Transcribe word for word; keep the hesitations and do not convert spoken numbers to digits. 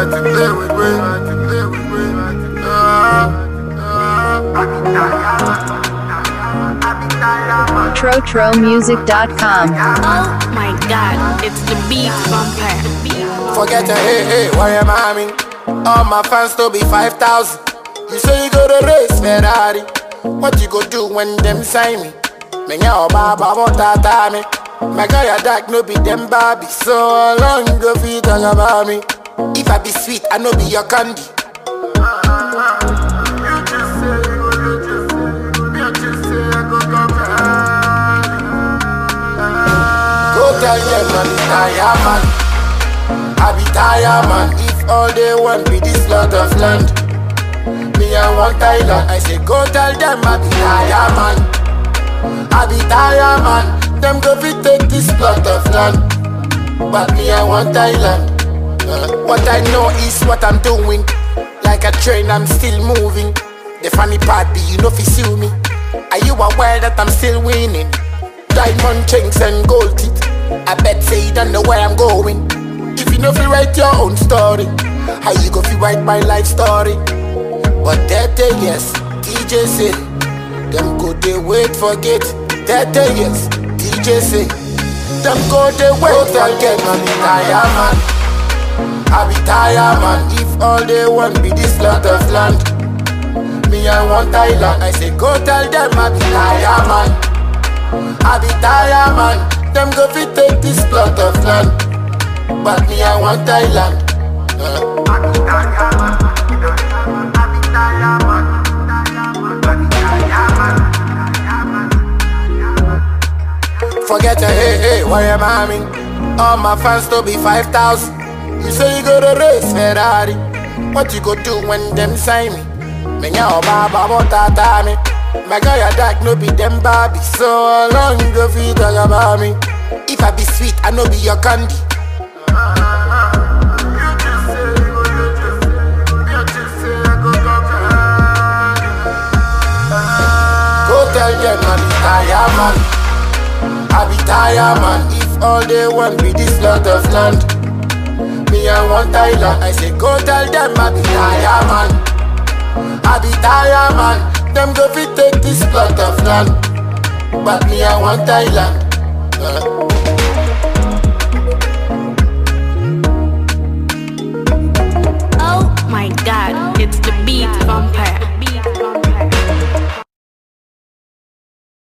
to play with me, to play with me. Tro Tro Music dot com. Oh my god, it's the beat vampire. Forget your hey hey, why am I mean? All my fans to be five thousand. You say you go to race Ferrari. What you go do when them sign me? Me nya baba bota me. My guy a dark no be them Barbie. So long go feet talk about me. If I be sweet, I no be your candy. Go tell them I'm tired man. I be tired man. If all they want be this lot of land, me I want Thailand. I say go tell them I be tired man. I be tired man. Them go fi take this plot of land, but me I want Thailand. uh, What I know is what I'm doing. Like a train I'm still moving. The funny part be you know fi sue me. Are you aware that I'm still winning? Diamond chains and gold teeth. I bet say you don't know where I'm going. If you know fi write your own story, how you go fi write my life story? But that day yes, D J say them go they wait forget. That day yes, D J say them go they wait forget. Man be tired man, I be tired man. If all they want be this lot of land, me I want Thailand. I say go tell them I be tired man. I be tired man. Them go fi take this plot of land, but me I want Thailand. uh. I be tired man. I be tired man. I be tired man. Forget your hey hey, why am I mean? All my fans to be five thousand. You say you go to race Ferrari. What you go do when them sign me? Me nya baba bota me. My guy a dark no be them Barbie. So long go fi talk about me. If I be sweet, I no be your candy. Go tell them I be tired man. I be tired man. If all they want be this lot of land, me I want Thailand. I say go tell them I be tired man. I be tired man. Them go fi take this plot of land, but me I want Thailand. uh. Oh my god, it's the beat vampire.